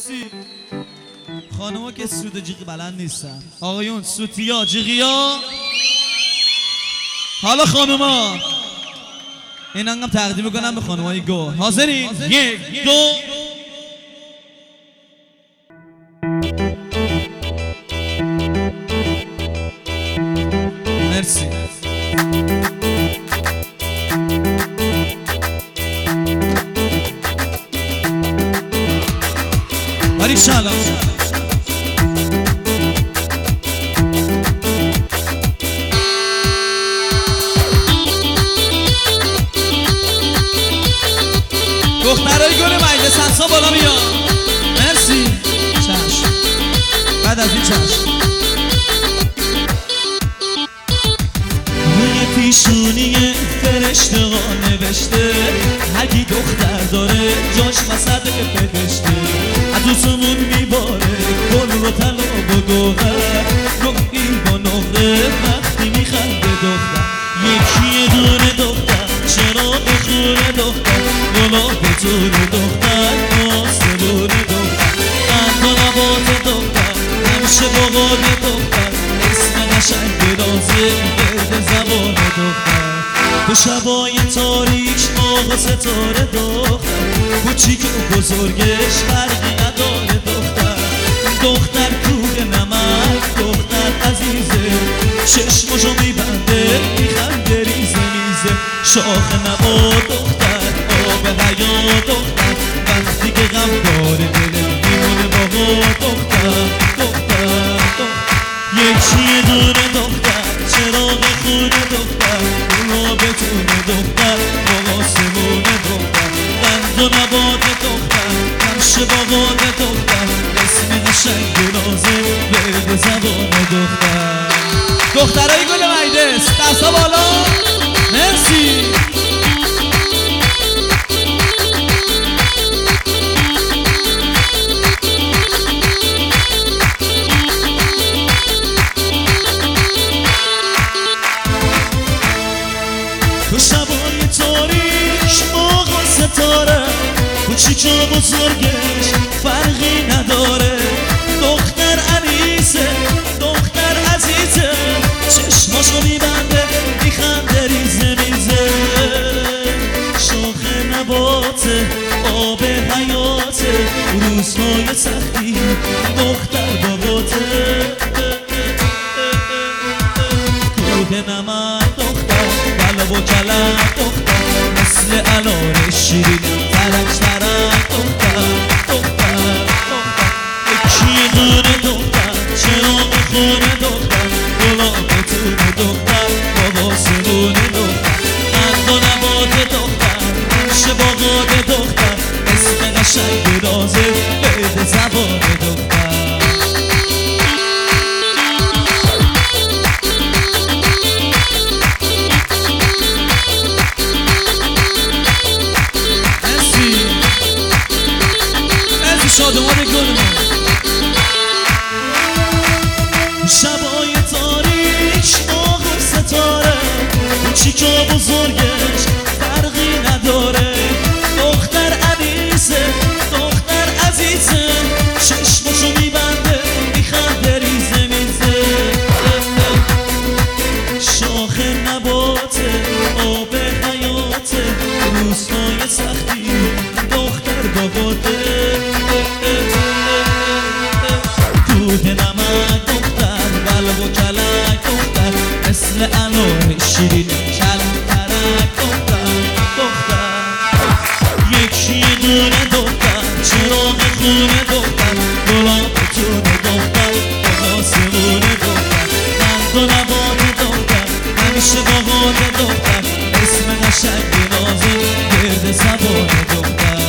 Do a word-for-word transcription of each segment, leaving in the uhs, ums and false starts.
مرسی. خانوما که سود جیغ بلند نیستن، آقایون سوتیا جیغیا. حالا خانوما این انقم تقدیم کنم به خانومای گل. حاضرین؟ یک دو. مرسی. باری شالا دخترای گل مجلس همسا بالا بیا. مرسی. چشم. بعد از این چشم روی پیشونی فرشته ها نوشته هرکی دختر داره جاش وسط بهشته. از دوستمون میباره گل رو طلا و گوهر نقی با نقره وقتی میخنده دختر. یکی دونه دختر چراغ خونه دختر گلاب تون دختر آسمون دختر قند و نبات دختر همیشه بغاد دختر اسم قشنگ رازه گرد زبان دختر. تو شبای تاریک آقا ستاره دختر کوچیک و بزرگش فرقی نداره دختر. دختر کوه نمک دختر عزیزه چشمشو میبنده میخنده ریزه میزه. شاخ نبات دختر آب حیا دختر وقتی که غم داره دلت میمونه باها دختر. دختر دختر یکی دونه دختر چراغ خونه دختر اونا بتونه دختر با آسمون دختر. قند و نبات دختر همشه باقات دختر اسم قشنگ نازه ورد زبان دختر. دخترای گل مجلس دستا بالا. مرسی. تو شبای تاریک ماه و ستاره کوچیک و بزرگش فرقی نداره. دختر عریسه دختر عزیزه چشماشو میبنده میخنده ریزه میزه. شاخ نباته آب حیاته روزهای سختی دختر باباته. کوه نمک دختر بلا و کلک دختر مثل انار شیرین ترک ترک دختر. دختر دختر یکی دونه دختر چراغ خونه دختر گلاب تون دختر بابا سرون دختر. قند و نبات دختر همیشه باقات دختر اسم قشنگ رازه ورد زبان دختر. شادمان گلمان شبای تاریک ماه و ستاره کوچیک و بزرگش فرقی نداره. دختر عریسه دختر عزیزه چشمشو میبنده میخنده ریزه میزه. شاخ نباته آب حیاته روزهای سختی دختر باباته. کوه نمک دختر بلا و کلک دختر مثل انار شیرین کلک ترک دختر. دختر یکی دونه دختر چراغ خونه دختر گلاب تون دختر با آسمون دختر. قند و نبات دختر همیشه باقات دختر اسم قشنگ نازه گرد زبان دختر.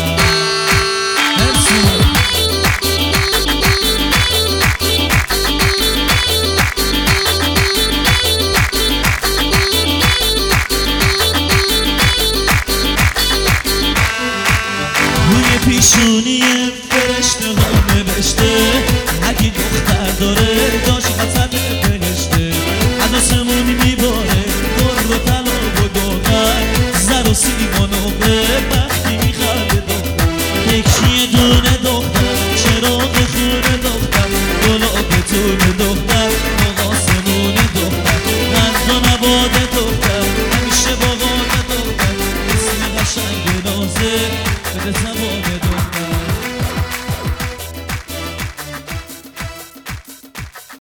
پیشونی فرشته ها نوشته هرکی دختر داره جاش وسط بهشته. از آسمون میباره گل و طلا و گوهر زر و سیم و نقره وقتی میخنده دختر. یکی دونه دختر چرا به زبان